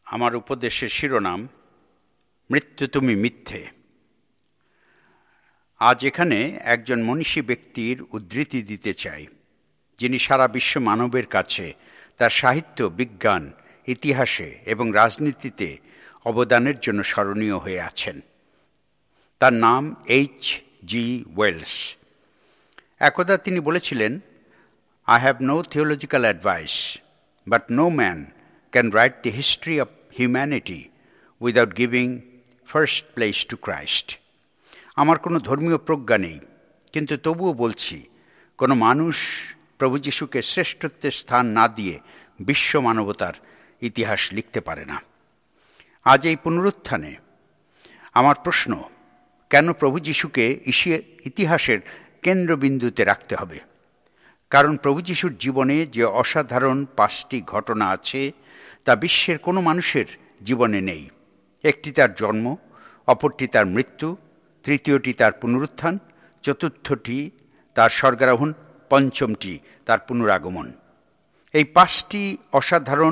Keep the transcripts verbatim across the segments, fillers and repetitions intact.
আমার উপদেশের শিরোনাম মৃত্যু তুমি মিথ্যে। আজ এখানে একজন মনীষী ব্যক্তির উদ্ধৃতি দিতে চাই, যিনি সারা বিশ্ব মানবের কাছে তার সাহিত্য, বিজ্ঞান, ইতিহাসে এবং রাজনীতিতে অবদানের জন্য স্মরণীয় হয়ে আছেন। তার নাম এইচ জি ওয়েলস। একদা তিনি বলেছিলেন, I have no theological advice, but no man can write the history of humanity without giving first place to Christ. আমার কোনো ধর্মীয় প্রজ্ঞা নেই, কিন্তু তবুও বলছি, কোনো মানুষ প্রভু যিশুকে শ্রেষ্ঠত্বের স্থান না দিয়ে বিশ্ব মানবতার ইতিহাস লিখতে পারে না। আজ এই পুনরুত্থানে আমার প্রশ্ন, কেন প্রভু যিশুকে ইতিহাসের কেন্দ্রবিন্দুতে রাখতে হবে? কারণ প্রভু যিশুর জীবনে যে অসাধারণ পাঁচটি ঘটনা আছে, তা বিশ্বের কোনো মানুষের জীবনে নেই। একটি তার জন্ম, অপরটি তার মৃত্যু, তৃতীয়টি তার পুনরুত্থান, চতুর্থটি তার স্বর্গারোহণ, পঞ্চমটি তার পুনরাগমন। এই পাঁচটি অসাধারণ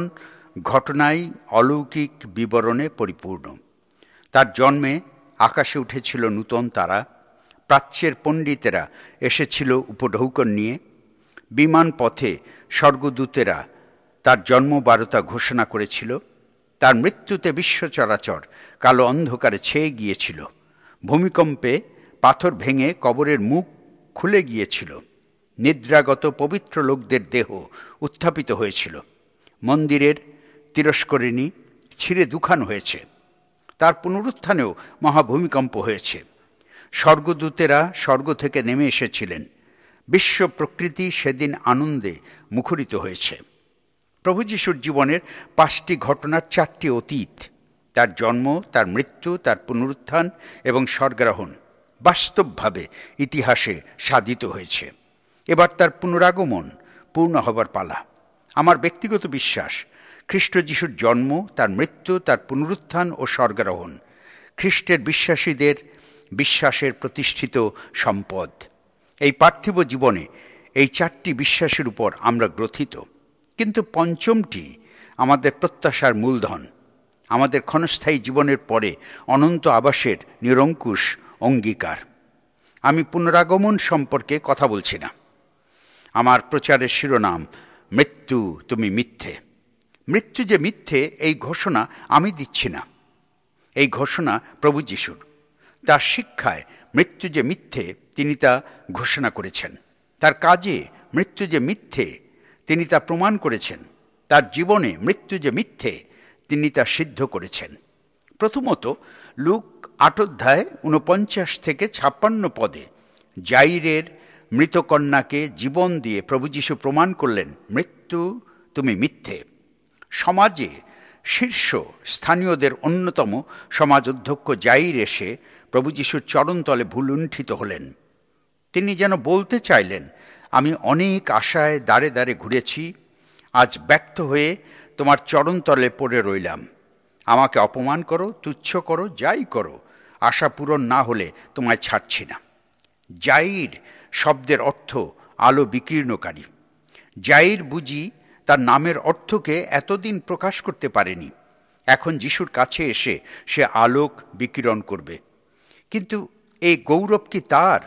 ঘটনাই অলৌকিক বিবরণে পরিপূর্ণ। তার জন্মে আকাশে উঠেছিল নূতন তারা, প্রাচ্যের পণ্ডিতেরা এসেছিল উপঢৌকন নিয়ে, বিমান পথে স্বর্গদূতেরা তার জন্মবারতা ঘোষণা করেছিল, তার মৃত্যুতে বিশ্ব চরাচর কালো অন্ধকারে ছেয়ে গিয়েছিল, ভূমিকম্পে পাথর ভেঙে কবরের মুখ খুলে গিয়েছিল, নিদ্রাগত পবিত্র লোকদের দেহ উত্থাপিত হয়েছিল, মন্দিরের তিরস্করিণী ছিঁড়ে দুখান হয়েছে, তার পুনরুত্থানেও মহাভূমিকম্প হয়েছে, স্বর্গদূতেরা স্বর্গ থেকে নেমে এসেছিলেন, বিশ্ব প্রকৃতি সেদিন আনন্দে মুখরিত হয়েছে। প্রভু যিশুর জীবনের পাঁচটি ঘটনার চারটি অতীত, তার জন্ম, তার মৃত্যু, তার পুনরুত্থান এবং স্বর্গারোহণ বাস্তবভাবে ইতিহাসে সাধিত হয়েছে। এবার তার পুনরাগমন পূর্ণ হবার পালা। আমার ব্যক্তিগত বিশ্বাস, খ্রিস্ট যিশুর জন্ম, তার মৃত্যু, তার পুনরুত্থান ও স্বর্গারোহণ খ্রিস্টের বিশ্বাসীদের বিশ্বাসের প্রতিষ্ঠিত সম্পদ। এই পার্থিব জীবনে এই চারটি বিশ্বাসের উপর আমরা গ্রথিত, কিন্তু পঞ্চমটি আমাদের প্রত্যাশার মূলধন, আমাদের ক্ষণস্থায়ী জীবনের পরে অনন্ত আবাসের নিরঙ্কুশ অঙ্গীকার। আমি পুনরাগমন সম্পর্কে কথা বলছি না। আমার প্রচারের শিরোনাম মৃত্যু তুমি মিথ্যে। মৃত্যু যে মিথ্যে, এই ঘোষণা আমি দিচ্ছি না, এই ঘোষণা প্রভু যিশুর। তার শিক্ষায় মৃত্যু যে মিথ্যে তিনি তা ঘোষণা করেছেন, তার কাজে মৃত্যু যে মিথ্যে তিনি তা প্রমাণ করেছেন, তার জীবনে মৃত্যু যে মিথ্যে তিনি তা সিদ্ধ করেছেন। প্রথমত, লুক আট অধ্যায় ঊনপঞ্চাশ থেকে ছাপ্পান্ন পদে যাইরের মৃতকন্যাকে জীবন দিয়ে প্রভু যিশু প্রমাণ করলেন, মৃত্যু তুমি মিথ্যে। সমাজে শীর্ষ স্থানীয়দের অন্যতম সমাজ অধ্যক্ষ যাইর এসে প্রভু যিশুর চরণতলে ভুলুণ্ঠিত হলেন। তিনি যেন বলতে চাইলেন, আমি অনেক আশায় দাঁড়ে দাঁড়ে ঘুরেছি, আজ ব্যর্থ হয়ে তোমার চরণতলে পড়ে রইলাম। আমাকে অপমান করো, তুচ্ছ করো, যাই করো, আশা পূরণ না হলে তোমায় ছাড়ছি না। যাইর শব্দের অর্থ আলো বিকীর্ণকারী। যাইর বুঝি তার নামের অর্থকে এতদিন প্রকাশ করতে পারেনি। এখন যিশুর কাছে এসে সে আলোক বিকিরণ করবে। কিন্তু এই গৌরব কি তার?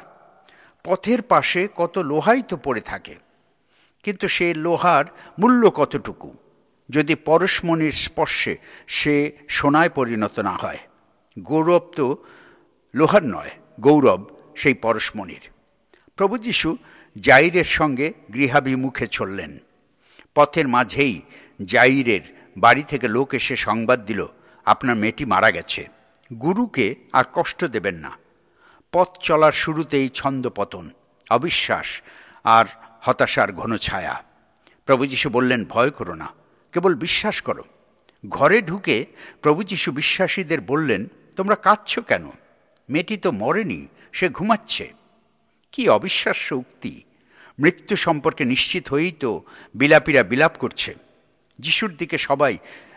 পথের পাশে কত লোহাই তো পড়ে থাকে, কিন্তু সে লোহার মূল্য কতটুকু যদি পরশমণির স্পর্শে সে সোনায় পরিণত না হয়? গৌরব তো লোহার নয়, গৌরব সেই পরশমণির। প্রভু যিশু যাইরের সঙ্গে গৃহাভিমুখে চললেন। পথের মাঝেই যাইরের বাড়ি থেকে লোক এসে সংবাদ দিল, আপনার মেয়েটি মারা গেছে, গুরুকে আর কষ্ট দেবেন না। পথ চলার শুরুতেই ছন্দপতন, অবিশ্বাস আর হতাশার ঘন ছায়া। প্রভু যিশু বললেন, ভয় করো না, কেবল বিশ্বাস করো। ঘরে ঢুকে প্রভু যিশু বিশ্বাসীদের বললেন, তোমরা কাঁদছ কেন? মেয়েটি তো মরেনি, সে ঘুমাচ্ছে। কি অবিশ্বাস্য উক্তি! মৃত্যু সম্পর্কে নিশ্চিত হয়েই তো বিলাপীরা বিলাপ করছে। যিশুর দিকে সবাই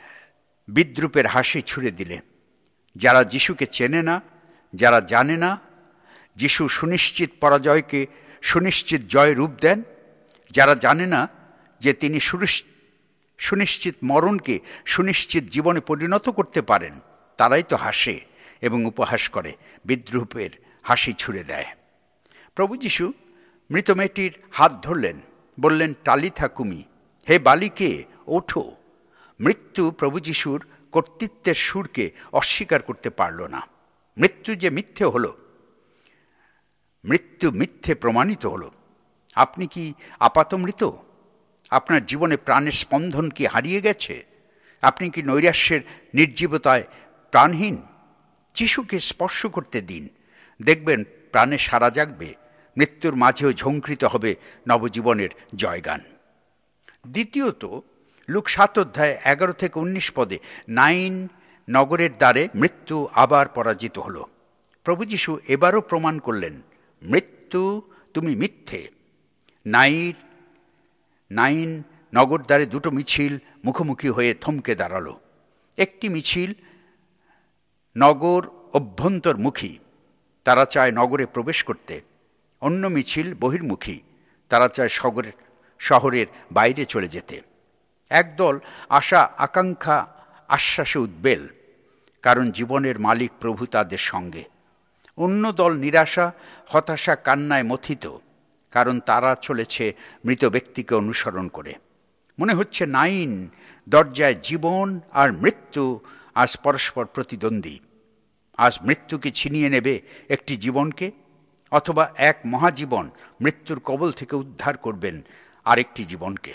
বিদ্রুপের হাসি ছুড়ে দিলে। যারা যিশুকে চেনে না, যারা জানে না যিশু সুনিশ্চিত পরাজয়কে সুনিশ্চিত জয় রূপ দেন, যারা জানে না যে তিনি সুনিশ্চিত মরণকে সুনিশ্চিত জীবনে পরিণত করতে পারেন তারাই তো হাসে এবং উপহাস করে, বিদ্রূপের হাসি ছুড়ে দেয়। প্রভু যীশু মৃত মেয়েটির হাত ধরলেন, বললেন, টালিথা কুমি, হে বালিকে ওঠো। মৃত্যু প্রভু যীশুর কর্তৃত্বের সুরকে অস্বীকার করতে পারল না। মৃত্যু যে মিথ্যে হল, মৃত্যু মিথ্যে প্রমাণিত হল। আপনি কি আপাতমৃত? আপনার জীবনে প্রাণের স্পন্দন কি হারিয়ে গেছে? আপনি কি নৈরাশ্যের নির্জীবতায় প্রাণহীন? যিশুকে স্পর্শ করতে দিন, দেখবেন প্রাণে সাড়া জাগবে, মৃত্যুর মাঝেও ঝঙ্কৃত হবে নবজীবনের জয়গান। দ্বিতীয়ত, লুক সাত অধ্যায় এগারো থেকে উনিশ পদে নাইন নগরের দ্বারে মৃত্যু আবার পরাজিত হল। প্রভু যীশু এবারও প্রমাণ করলেন, মৃত্যু তুমি মিথ্যে। নাইন নাইন নগর দ্বারে দুটো মিছিল মুখোমুখি হয়ে থমকে দাঁড়ালো। একটি মিছিল নগর অভ্যন্তরমুখী, তারা চায় নগরে প্রবেশ করতে। অন্য মিছিল বহির্মুখী, তারা চায় শহরের শহরের বাইরে চলে যেতে। একদল আশা আকাঙ্ক্ষা আশ্বাসে উদ্বেল, কারণ জীবনের মালিক প্রভু তাদের সঙ্গে। অন্য দল নিরাশা হতাশা কান্নায় মথিত, কারণ তারা চলেছে মৃত ব্যক্তিকে অনুসরণ করে। মনে হচ্ছে নাইন দরজায় জীবন আর মৃত্যু আজ পরস্পর প্রতিদ্বন্দ্বী। আজ মৃত্যুকে ছিনিয়ে নেবে একটি জীবনকে, অথবা এক মহাজীবন মৃত্যুর কবল থেকে উদ্ধার করবেন আরেকটি জীবনকে।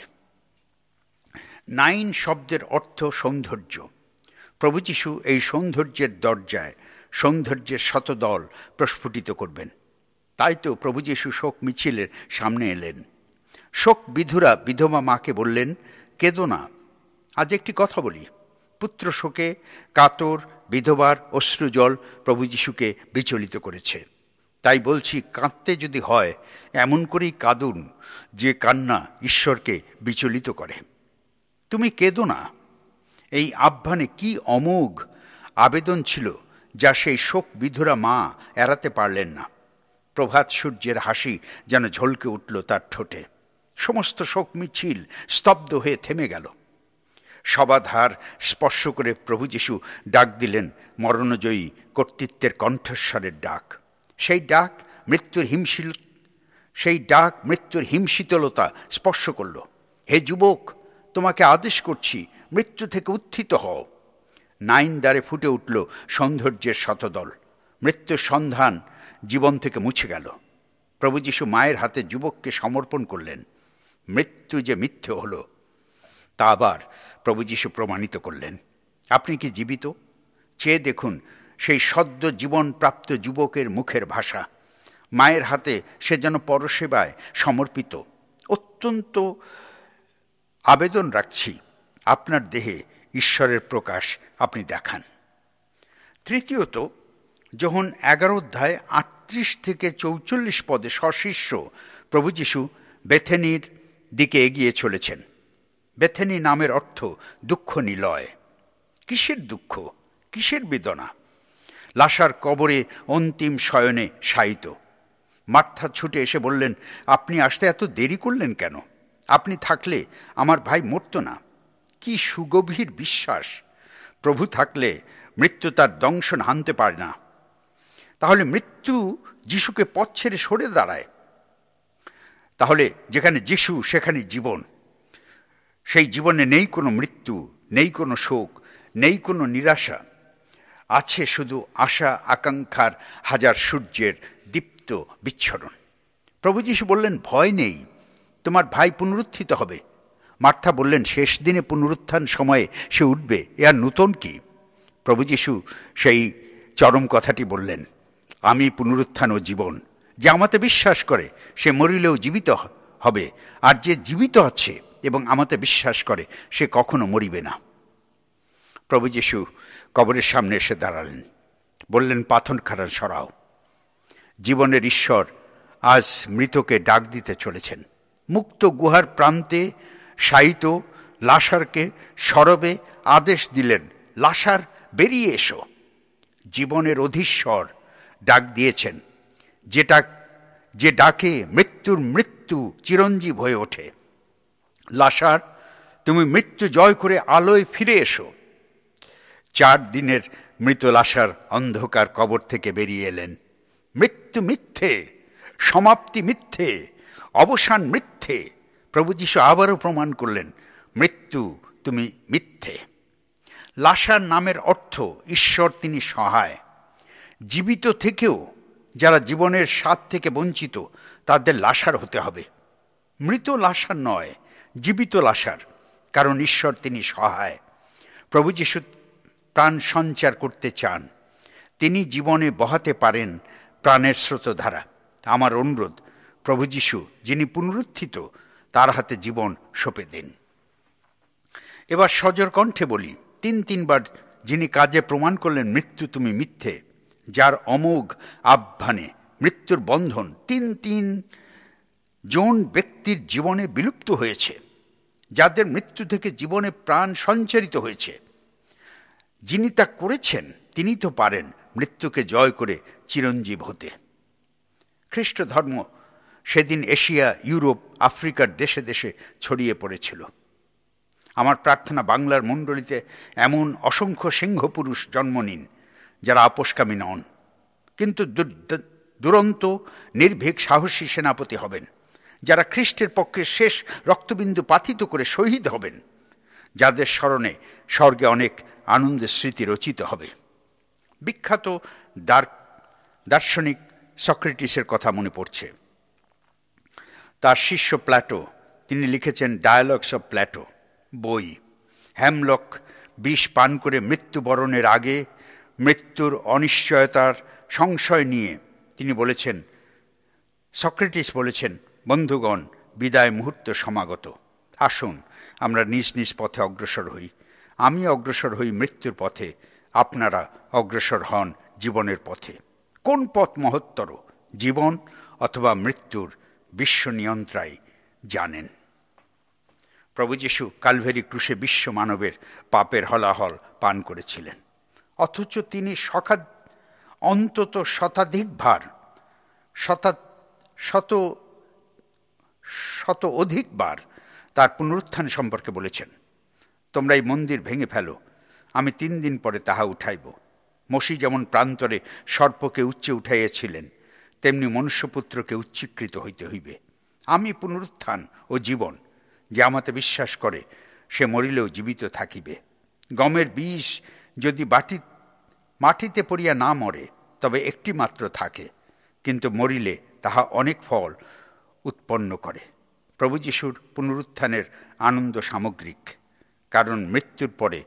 নাইন শব্দের অর্থ সৌন্দর্য। প্রভু যীশু এই সৌন্দর্যের দরজায় সৌন্দর্যের শতদল প্রস্ফুটিত করবেন। তাই তো প্রভু যীশু শোক মিছিলের সামনে এলেন। শোক বিধুরা বিধবা মাকে বললেন, কেঁদো না। আজ একটি কথা বলি, পুত্র শোকে কাতর বিধবার অশ্রুজল প্রভু যীশুকে বিচলিত করেছে। তাই বলছি, কাঁদতে যদি হয় এমন করেই কাঁদুন যে কান্না ঈশ্বরকে বিচলিত করে। তুমি কেঁদো না। এই আহ্বানে কি অমোঘ আবেদন ছিল, যা সেই শোক বিধুরা মা এড়াতে পারলেন না। প্রভাত সূর্যের হাসি যেন ঝলকে উঠল তার ঠোঁটে। সমস্ত শোক মিছিল স্তব্ধ হয়ে থেমে গেল। সবাধার স্পর্শ করে প্রভু যীশু ডাক দিলেন মরণজয়ী কর্তৃত্বের কণ্ঠস্বরের ডাক। সেই ডাক মৃত্যুর হিমশীল সেই ডাক মৃত্যুর হিমশীতলতা স্পর্শ করল। হে যুবক, তোমাকে আদেশ করছি, মৃত্যু থেকে উত্থিত হও। নাইন দ্বারে ফুটে উঠল সৌন্দর্যের শতদল। মৃত্যুর সন্ধান জীবন থেকে মুছে গেল। প্রভু যীশু মায়ের হাতে যুবককে সমর্পণ করলেন। মৃত্যু যে মিথ্যে হল তা আবার প্রভু যীশু প্রমাণিত করলেন। আপনি কি জীবিত? চেয়ে দেখুন সেই সদ্য জীবন প্রাপ্ত যুবকের মুখের ভাষা। মায়ের হাতে সে যেন পরসেবায় সমর্পিত। অত্যন্ত আবেদন রাখছি, আপনার দেহে ঈশ্বরের প্রকাশ আপনি দেখান। তৃতীয়ত, যখন এগারো অধ্যায় আটত্রিশ থেকে চৌচল্লিশ পদে সশিষ্য প্রভু যীশু বেথেনির দিকে এগিয়ে চলেছেন। বেথেনি নামের অর্থ দুঃখ নিলয়। কিসের দুঃখ, কিসের বেদনা? লাসার কবরে অন্তিম শয়নে শায়িত। মার্থা ছুটে এসে বললেন, আপনি আসতে এত দেরি করলেন কেন? আপনি থাকলে আমার ভাই মরত না। কি সুগভীর বিশ্বাস! প্রভু থাকলে মৃত্যু তার দংশন হানতে পারে না। তাহলে মৃত্যু যিশুকে পথ ছেড়ে সরে দাঁড়ায়। তাহলে যেখানে যিশু সেখানে জীবন। সেই জীবনে নেই কোনো মৃত্যু, নেই কোনো শোক, নেই কোনো নিরাশা। আছে শুধু আশা আকাঙ্ক্ষার হাজার সূর্যের দীপ্ত বিচ্ছরণ। প্রভু যীশু বললেন, ভয় নেই, তোমার ভাই পুনরুত্থিত হবে। মার্থা বললেন, শেষ দিনে পুনরুত্থান সময়ে সে উঠবে, এ আর নূতন কি? প্রভু যীশু সেই চরম কথাটি বললেন, আমি পুনরুত্থান ও জীবন। যে আমাতে বিশ্বাস করে সে মরিলেও জীবিত হবে, আর যে জীবিত আছে এবং আমাতে বিশ্বাস করে সে কখনো মরিবে না। প্রভু যীশু কবরের সামনে এসে দাঁড়ালেন, বললেন, পাথরখানা সরাও। জীবনের ঈশ্বর আজ মৃতকে ডাক দিতে চলেছেন। মুক্ত গুহার প্রান্তে শায়িত লাসারকে সরবে আদেশ দিলেন, লাসার বেরিয়ে এসো। জীবনের অধীশ্বর ডাক দিয়েছেন, যেটা যে ডাকে মৃত্যুর মৃত্যু চিরঞ্জীব হয়ে ওঠে। লাসার তুমি মৃত্যু জয় করে আলোয় ফিরে এসো। চার দিনের মৃত লাশার অন্ধকার কবর থেকে বেরিয়ে এলেন। মৃত্যু মিথ্যে, সমাপ্তি মিথ্যে, অবসান মিথ্যে। প্রভু যীশু আবারও প্রমাণ করলেন, মৃত্যু তুমি মিথ্যে। লাশার নামের অর্থ ঈশ্বর তিনি সহায়। জীবিত থেকেও যারা জীবনের স্বাদ থেকে বঞ্চিত, তাদের লাশার হতে হবে। মৃত লাশার নয়, জীবিত লাশার, কারণ ঈশ্বর তিনি সহায়। প্রভু যীশু প্রাণ সঞ্চার করতে চান। তিনি জীবনে বহাতে পারেন প্রাণের স্রোতধারা। আমার অনুরোধ, প্রভু যীশু যিনি পুনরুত্থিত, তার হাতে জীবন সঁপে দিন। এবার সজোর কণ্ঠে বলি, তিন তিনবার যিনি কাজে প্রমাণ করলেন মৃত্যু তুমি মিথ্যে, যার অমোঘ আহ্বানে মৃত্যুর বন্ধন তিন তিন জন ব্যক্তির জীবনে বিলুপ্ত হয়েছে, যাদের মৃত্যু থেকে জীবনে প্রাণ সঞ্চারিত হয়েছে। যিনি তা করেছেন, তিনি তো পারেন মৃত্যুকে জয় করে চিরঞ্জীব হতে। খ্রিস্ট ধর্ম সেদিন এশিয়া, ইউরোপ, আফ্রিকার দেশে দেশে ছড়িয়ে পড়েছিল। আমার প্রার্থনা, বাংলার মণ্ডলীতে এমন অসংখ্য সিংহ পুরুষ জন্ম নিন যারা আপোষকামী নন, কিন্তু দুরন্ত নির্ভীক সাহসী সেনাপতি হবেন, যারা খ্রিস্টের পক্ষে শেষ রক্তবিন্দু পাতিত করে শহীদ হবেন, যাদের স্মরণে স্বর্গে অনেক আনন্দের স্মৃতি রচিত হবে। বিখ্যাত দার্শনিক সক্রেটিসের কথা মনে পড়ছে। তার শিষ্য প্ল্যাটো, তিনি লিখেছেন ডায়ালগস অফ প্ল্যাটো বই। হ্যামলক বিষ পান করে মৃত্যুবরণের আগে মৃত্যুর অনিশ্চয়তার সংশয় নিয়ে তিনি বলেছেন, সক্রেটিস বলেছেন, বন্ধুগণ, বিদায় মুহূর্ত সমাগত। আসুন আমরা নিজ নিজ পথে অগ্রসর হই। আমি অগ্রসর হই মৃত্যুর পথে, আপনারা অগ্রসর হন জীবনের পথে। কোন পথ মহত্তর, জীবন অথবা মৃত্যুর? বিশ্ব নিয়ন্ত্রাই জানেন। প্রভু যীশু কালভেরি ক্রুশে বিশ্ব মানবের পাপের হলাহল পান করেছিলেন, অথচ তিনি শত অন্তত শতাধিকবার শতা শত শত অধিকবার তার পুনরুত্থান সম্পর্কে বলেছেন, তোমরা এই মন্দির ভেঙে ফেলো, আমি তিন দিন পরে তাহা উঠাইব। মসী যেমন প্রান্তরে সর্পকে উচ্চে উঠাইয়াছিলেন, তেমনি মনুষ্যপুত্রকে উচ্চীকৃত হইতে হইবে। আমি পুনরুত্থান ও জীবন, যে আমাতে বিশ্বাস করে সে মরিলেও জীবিত থাকিবে। গমের বীজ যদি বাটি মাটিতে পড়িয়া না মরে, তবে একটি মাত্র থাকে, কিন্তু মরিলে তাহা অনেক ফল উৎপন্ন করে। প্রভু যীশুর পুনরুত্থানের আনন্দ সামগ্রিক, কারণ মৃত্যুর পরে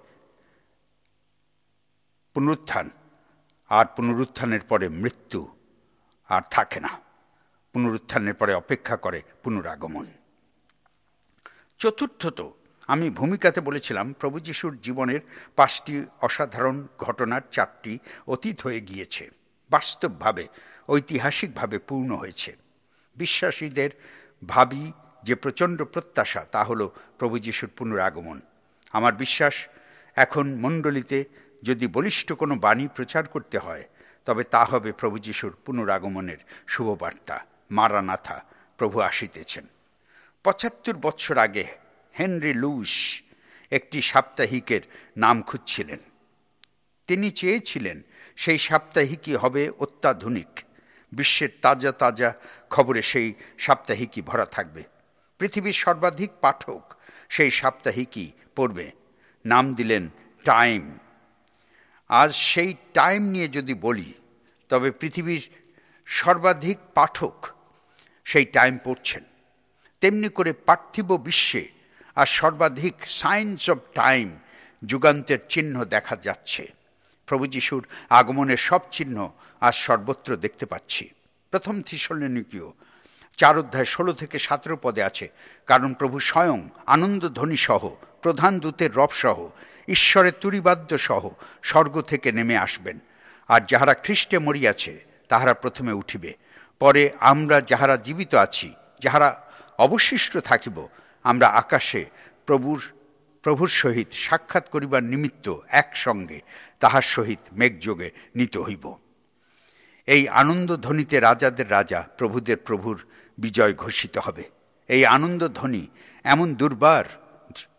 পুনরুত্থান, আর পুনরুত্থানের পরে মৃত্যু আর থাকে না। পুনরুত্থানের পরে অপেক্ষা করে পুনরাগমন। চতুর্থত, আমি ভূমিকাতে বলেছিলাম প্রভু যীশুর জীবনের পাঁচটি অসাধারণ ঘটনার চারটি অতীত হয়ে গিয়েছে, বাস্তবভাবে ঐতিহাসিকভাবে পূর্ণ হয়েছে। বিশ্বাসীদের ভাবি যে প্রচণ্ড প্রত্যাশা, তা হল প্রভু যীশুর পুনরাগমন। আমার বিশ্বাস, এখন মণ্ডলীতে যদি বলিষ্ঠ কোনো বাণী প্রচার করতে হয়, তবে তা হবে প্রভু যীশুর পুনরাগমনের শুভবার্তা। মারানাথা, প্রভু আসিতেছেন। পঁচাত্তর বৎসর আগে হেনরি লুইস একটি সাপ্তাহিকের নাম খুঁজছিলেন। তিনি চেয়েছিলেন সেই সাপ্তাহিকই হবে অত্যাধুনিক। বিশ্বের তাজা তাজা খবরে সেই সাপ্তাহিকই ভরা থাকবে। পৃথিবীর সর্বাধিক পাঠক সেই সাপ্তাহিকই পড়বে। নাম দিলেন টাইম। আজ সেই টাইম নিয়ে যদি বলি, তবে পৃথিবীর সর্বাধিক পাঠক সেই টাইম পড়ছেন। তেমনি করে পার্থিব বিশ্বে আর সর্বাধিক সায়েন্স অব টাইম, যুগান্তের চিহ্ন দেখা যাচ্ছে। প্রভু যীশুর আগমনের সব চিহ্ন আজ সর্বত্র দেখতে পাচ্ছি। প্রথম থিসসলুনিকীয় চার অধ্যায় ষোলো থেকে সতেরো পদে আছে, কারণ প্রভু স্বয়ং আনন্দধ্বনি সহ, প্রধান দূতের রব সহ, ঈশ্বরের তুরিবাদ্য সহ স্বর্গ থেকে নেমে আসবেন। আর যাহারা খ্রিস্টে মরিয়াছে তাহারা প্রথমে উঠিবে। পরে আমরা যাহারা জীবিত আছি, যাহারা অবশিষ্ট থাকিব, আমরা আকাশে প্রভুর প্রভুর সহিত সাক্ষাৎ করিবার নিমিত্ত একসঙ্গে তাহার সহিত মেঘযোগে নীত হইব। এই আনন্দধ্বনিতে রাজাদের রাজা, প্রভুদের প্রভুর বিজয় ঘোষিত হবে। এই আনন্দধ্বনি এমন দুর্বার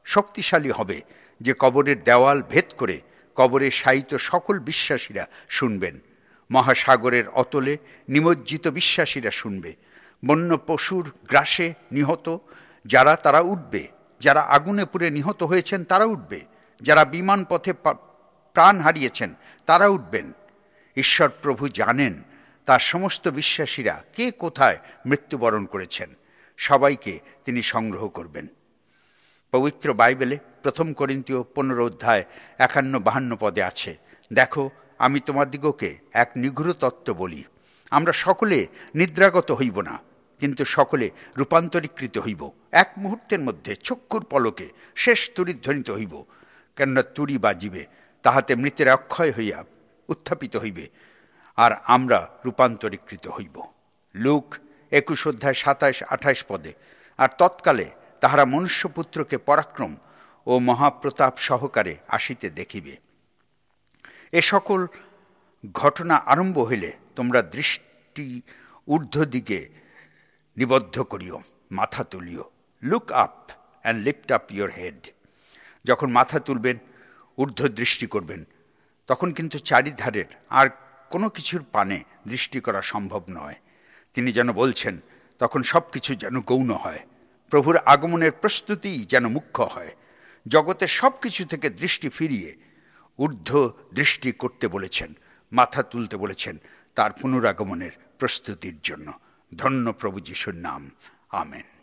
শক্তিশালী হবে, যে কবরের দেওয়াল ভেদ করে কবরে শায়িত সকল বিশ্বাসীরা শুনবেন। মহাসাগরের অতলে নিমজ্জিত বিশ্বাসীরা শুনবে। বন্য পশুর গ্রাসে নিহত যারা, তারা উঠবে। যারা আগুনে পুড়ে নিহত হয়েছেন তারা উঠবে। যারা বিমান পথে প্রাণ হারিয়েছেন তারা উঠবেন। ঈশ্বর প্রভু জানেন তার সমস্ত বিশ্বাসীরা কে কোথায় মৃত্যুবরণ করেছেন। সবাইকে তিনি সংগ্রহ করবেন। পবিত্র বাইবেলে প্রথম করিন্থীয় পনেরো অধ্যায় একান্ন বাহান্ন পদে আছে, দেখো আমি তোমাদিগকে এক নিগূঢ় তত্ত্ব বলি, আমরা সকলে নিদ্রাগত হইব না, কিন্তু সকলে রূপান্তরীকৃত হইব এক মুহূর্তের মধ্যে, চক্ষুর পলকে শেষ তুরী ধ্বনিত হইব। কেননা তুরী বাজিবে, তাহাতে মৃতের অক্ষয় হইয়া উত্থাপিত হইবে, আর আমরা রূপান্তরীকৃত হইব। লুক একুশ অধ্যায় সাতাইশ আঠাইশ পদে, আর তৎকালে তাহারা মনুষ্যপুত্রকে পরাক্রম ও মহাপ্রতাপ সহকারে আসিতে দেখিবে। এ সকল ঘটনা আরম্ভ হইলে তোমরা দৃষ্টি ঊর্ধ্ব দিকে নিবদ্ধ করিও, মাথা তুলিও। Look up and lift up your head. যখন মাথা তুলবেন, ঊর্ধ্ব দৃষ্টি করবেন, তখন কিন্তু চারিধারের আর কোনো কিছুর পানে দৃষ্টি করা সম্ভব নয়। তিনি যেন বলছেন, তখন সব কিছু যেন গৌণ হয়। প্রভুর আগমনের প্রস্তুতিই যেন মুখ্য হয়। জগতের সব কিছু থেকে দৃষ্টি ফিরিয়ে ঊর্ধ্ব দৃষ্টি করতে বলেছেন, মাথা তুলতে বলেছেন তার পুনরাগমনের প্রস্তুতির জন্য। ধন্য প্রভু যিশুর নাম, আমেন।